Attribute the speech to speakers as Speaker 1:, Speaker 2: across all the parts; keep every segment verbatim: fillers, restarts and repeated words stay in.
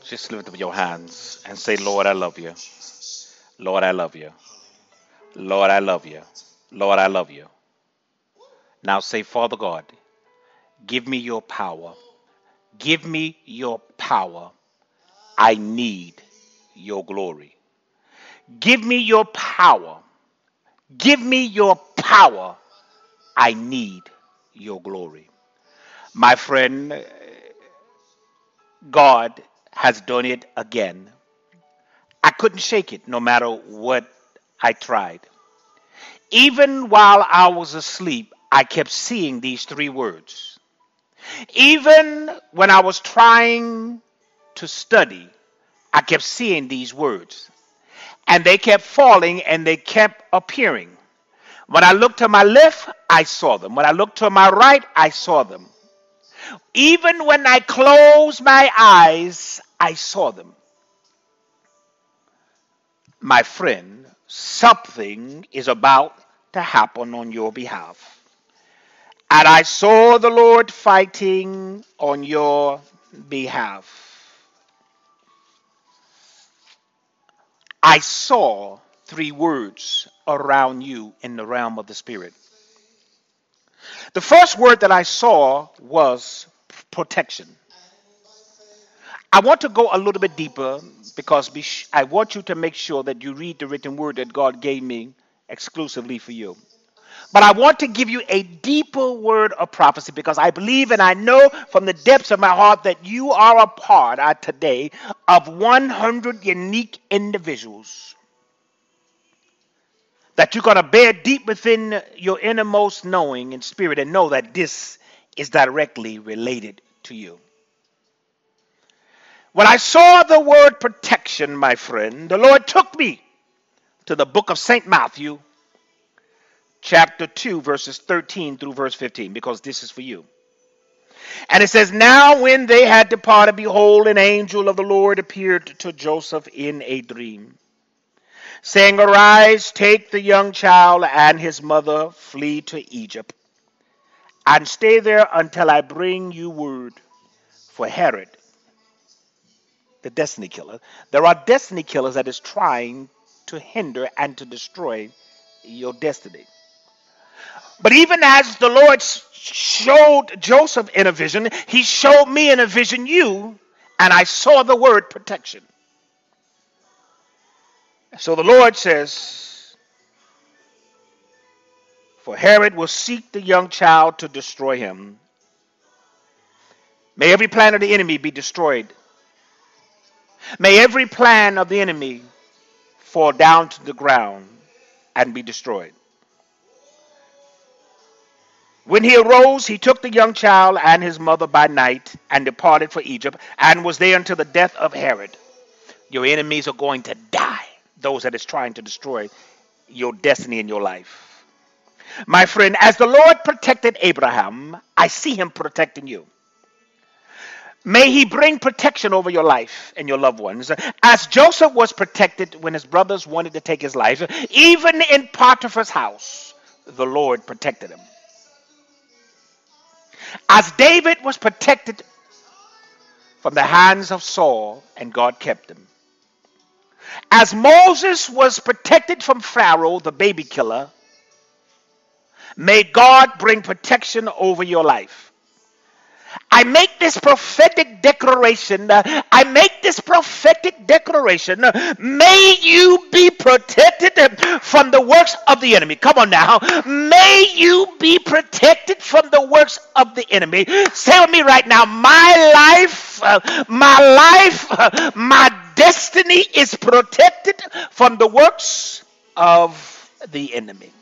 Speaker 1: Just lift up your hands and say, Lord, I love you. Lord, I love you. Lord, I love you. Lord, I love you. Now say, Father God, give me your power. Give me your power. I need your glory. Give me your power. Give me your power. I need your glory. My friend, God has done it again. I couldn't shake it no matter what I tried. Even while I was asleep, I kept seeing these three words. Even when I was trying to study, I kept seeing these words. And they kept falling and they kept appearing. When I looked to my left, I saw them. When I looked to my right, I saw them. Even when I closed my eyes, I saw them. My friend, something is about to happen on your behalf. And I saw the Lord fighting on your behalf. I saw three words around you in the realm of the Spirit. The first word that I saw was protection. I want to go a little bit deeper because I want you to make sure that you read the written word that God gave me exclusively for you. But I want to give you a deeper word of prophecy because I believe and I know from the depths of my heart that you are a part uh, today of one hundred unique individuals that you're going to bear deep within your innermost knowing and spirit and know that this is directly related to you. When I saw the word protection, my friend, the Lord took me to the book of Saint Matthew, chapter two, verses thirteen through verse fifteen, because this is for you. And it says, now when they had departed, behold, an angel of the Lord appeared to Joseph in a dream, saying, arise, take the young child and his mother, flee to Egypt, and stay there until I bring you word. For Herod, the destiny killer, there are destiny killers that is trying to hinder and to destroy your destiny. But even as the Lord showed Joseph in a vision, he showed me in a vision you, and I saw the word protection. So the Lord says, for Herod will seek the young child to destroy him. May every plan of the enemy be destroyed. May every plan of the enemy fall down to the ground and be destroyed. When he arose, he took the young child and his mother by night and departed for Egypt and was there until the death of Herod. Your enemies are going to die, those that is trying to destroy your destiny in your life. My friend, as the Lord protected Abraham, I see him protecting you. May he bring protection over your life and your loved ones. As Joseph was protected when his brothers wanted to take his life, even in Potiphar's house, the Lord protected him. As David was protected from the hands of Saul, and God kept him. As Moses was protected from Pharaoh, the baby killer, may God bring protection over your life. I make this prophetic declaration. Uh, I make this prophetic declaration. Uh, may you be protected uh, from the works of the enemy. Come on now. May you be protected from the works of the enemy. Say with me right now, my life, uh, my life, uh, my destiny is protected from the works of the enemy.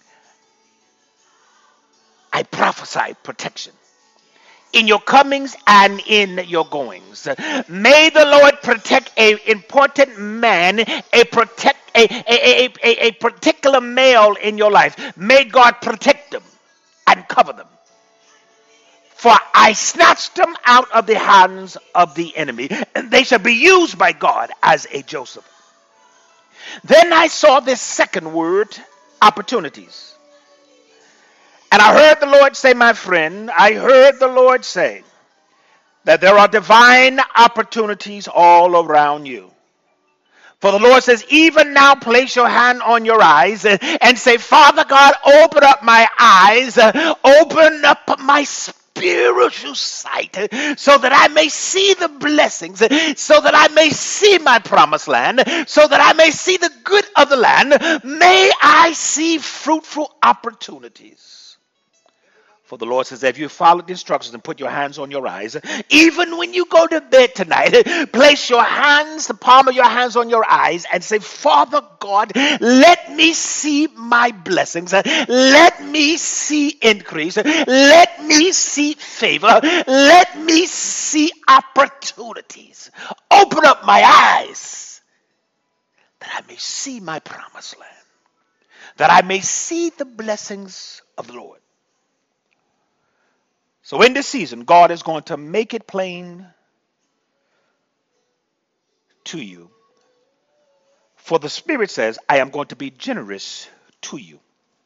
Speaker 1: I prophesy protection in your comings and in your goings. May the Lord protect a important man, a protect a, a, a, a, a particular male in your life. May God protect them and cover them. For I snatched them out of the hands of the enemy, and they shall be used by God as a Joseph. Then I saw this second word, opportunities. And I heard the Lord say, my friend, I heard the Lord say, that there are divine opportunities all around you. For the Lord says, even now place your hand on your eyes and, and say, Father God, open up my eyes, uh, open up my spiritual sight uh, so that I may see the blessings, uh, so that I may see my promised land, so that I may see the good of the land. May I see fruitful opportunities. For the Lord says, if you follow the instructions and put your hands on your eyes, even when you go to bed tonight, place your hands, the palm of your hands on your eyes and say, Father God, let me see my blessings. Let me see increase. Let me see favor. Let me see opportunities. Open up my eyes that I may see my promised land, that I may see the blessings of the Lord. So in this season, God is going to make it plain to you. For the Spirit says, I am going to be generous to you.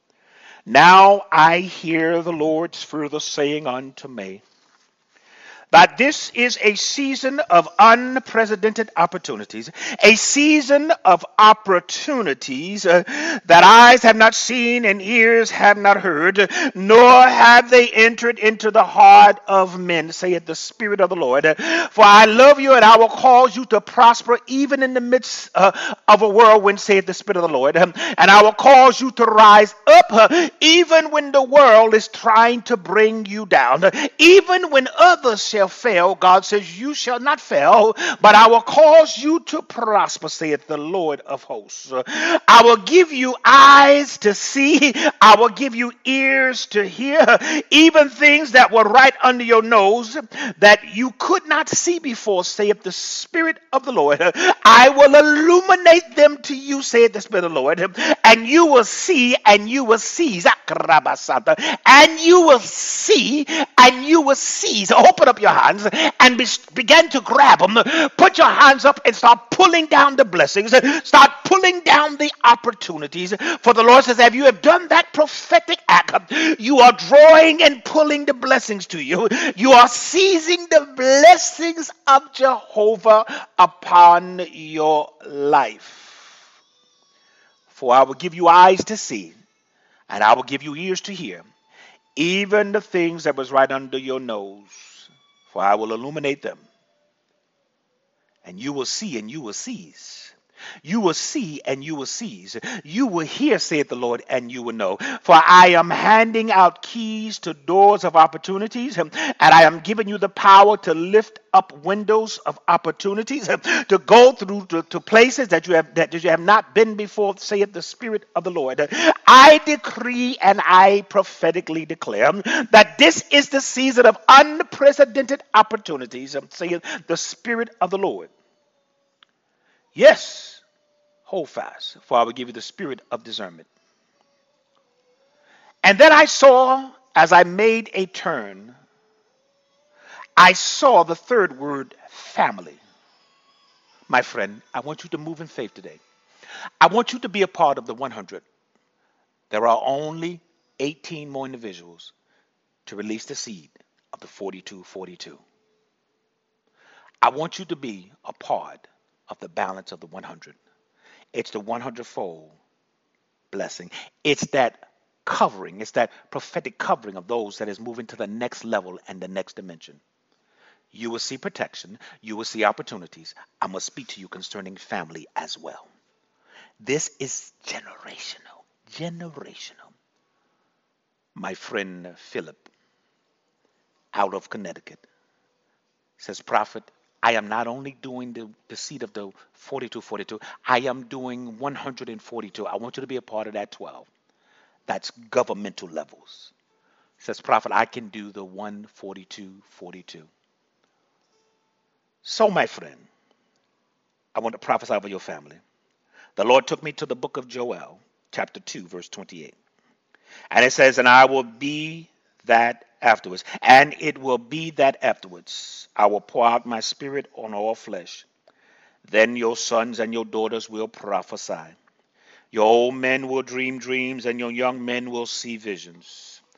Speaker 1: Now I hear the Lord's further saying unto me, that this is a season of unprecedented opportunities, a season of opportunities uh, that eyes have not seen and ears have not heard, nor have they entered into the heart of men, saith the Spirit of the Lord. For I love you, and I will cause you to prosper even in the midst uh, of a whirlwind, saith the Spirit of the Lord. And I will cause you to rise up uh, even when the world is trying to bring you down, even when others shall fail. God says, you shall not fail, but I will cause you to prosper, saith the Lord of hosts. I will give you eyes to see. I will give you ears to hear, even things that were right under your nose that you could not see before, saith the Spirit of the Lord. I will illuminate them to you, saith the Spirit of the Lord, and you will see and you will seize, and you will see and you will seize. Open up your hands and be, begin to grab them. Put your hands up and start pulling down the blessings. Start pulling down the opportunities. For the Lord says, if you have done that prophetic act, you are drawing and pulling the blessings to you. You are seizing the blessings of Jehovah upon your life. For I will give you eyes to see, and I will give you ears to hear, even the things that was right under your nose. For I will illuminate them, and you will see and you will seize. You will see and you will seize. You will hear, saith the Lord, and you will know. For I am handing out keys to doors of opportunities, and I am giving you the power to lift up windows of opportunities, to go through to, to places that you have that you have not been before, saith the Spirit of the Lord. I decree and I prophetically declare that this is the season of unprecedented opportunities, saith the Spirit of the Lord. Yes, hold fast, for I will give you the spirit of discernment. And then I saw, as I made a turn, I saw the third word, family. My friend, I want you to move in faith today. I want you to be a part of the one hundred. There are only eighteen more individuals to release the seed of the forty-two forty-two. I want you to be a part of the balance of the one hundred. It's the one hundred fold blessing. It's that covering. It's that prophetic covering of those that is moving to the next level and the next dimension. You will see protection. You will see opportunities. I must speak to you concerning family as well. This is generational. Generational. My friend Philip, out of Connecticut, says, Prophet, I am not only doing the, the seed of the forty-two forty-two, I am doing one hundred forty-two. I want you to be a part of that twelve. That's governmental levels. Says, Prophet, I can do the one forty-two forty-two. So, my friend, I want to prophesy over your family. The Lord took me to the book of Joel, chapter two, verse twenty-eight. And it says, and I will be that afterwards. And it will be that afterwards I will pour out my spirit on all flesh. Then your sons and your daughters will prophesy. Your old men will dream dreams, and your young men will see visions.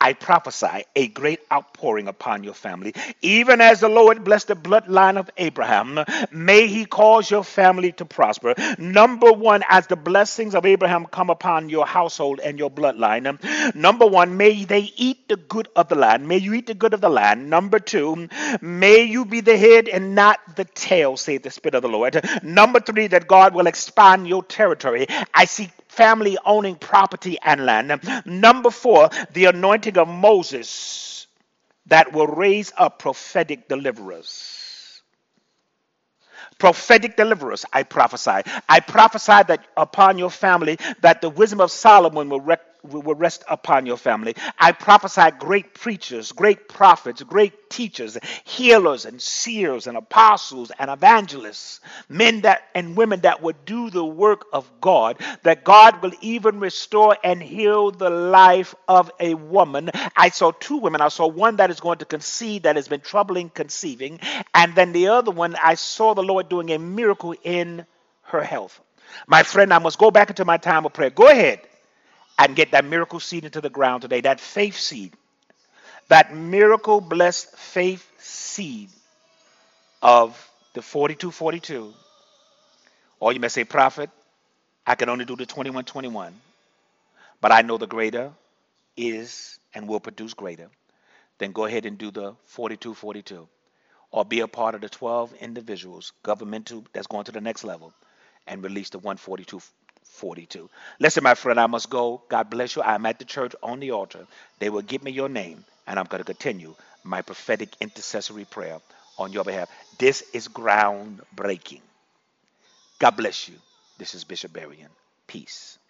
Speaker 1: I prophesy a great outpouring upon your family. Even as the Lord blessed the bloodline of Abraham, may he cause your family to prosper. Number one, as the blessings of Abraham come upon your household and your bloodline, number one, may they eat the good of the land. May you eat the good of the land. Number two, may you be the head and not the tail, saith the Spirit of the Lord. Number three, that God will expand your territory. I see family owning property and land. Number four, the anointing of Moses that will raise up prophetic deliverers. Prophetic deliverers, I prophesy. I prophesy that upon your family, that the wisdom of Solomon will rec- will rest upon your family. I prophesy great preachers, great prophets, great teachers, healers and seers and apostles and evangelists, men that and women that would do the work of God, that God will even restore and heal the life of a woman. I saw two women. I saw one that is going to conceive, that has been troubling conceiving, and then the other one, I saw the Lord doing a miracle in her health. My friend, I must go back into my time of prayer. Go ahead and get that miracle seed into the ground today, that faith seed, that miracle blessed faith seed of the forty-two forty-two. Or you may say, Prophet, I can only do the twenty-one twenty-one, but I know the greater is and will produce greater. Then go ahead and do the forty-two forty-two, or be a part of the twelve individuals, governmental, that's going to the next level, and release the one forty-two forty-two. Listen, my friend, I must go. God bless you. I'm at the church on the altar. They will give me your name, and I'm going to continue my prophetic intercessory prayer on your behalf. This is groundbreaking. God bless you. This is Bishop Berrien. Peace.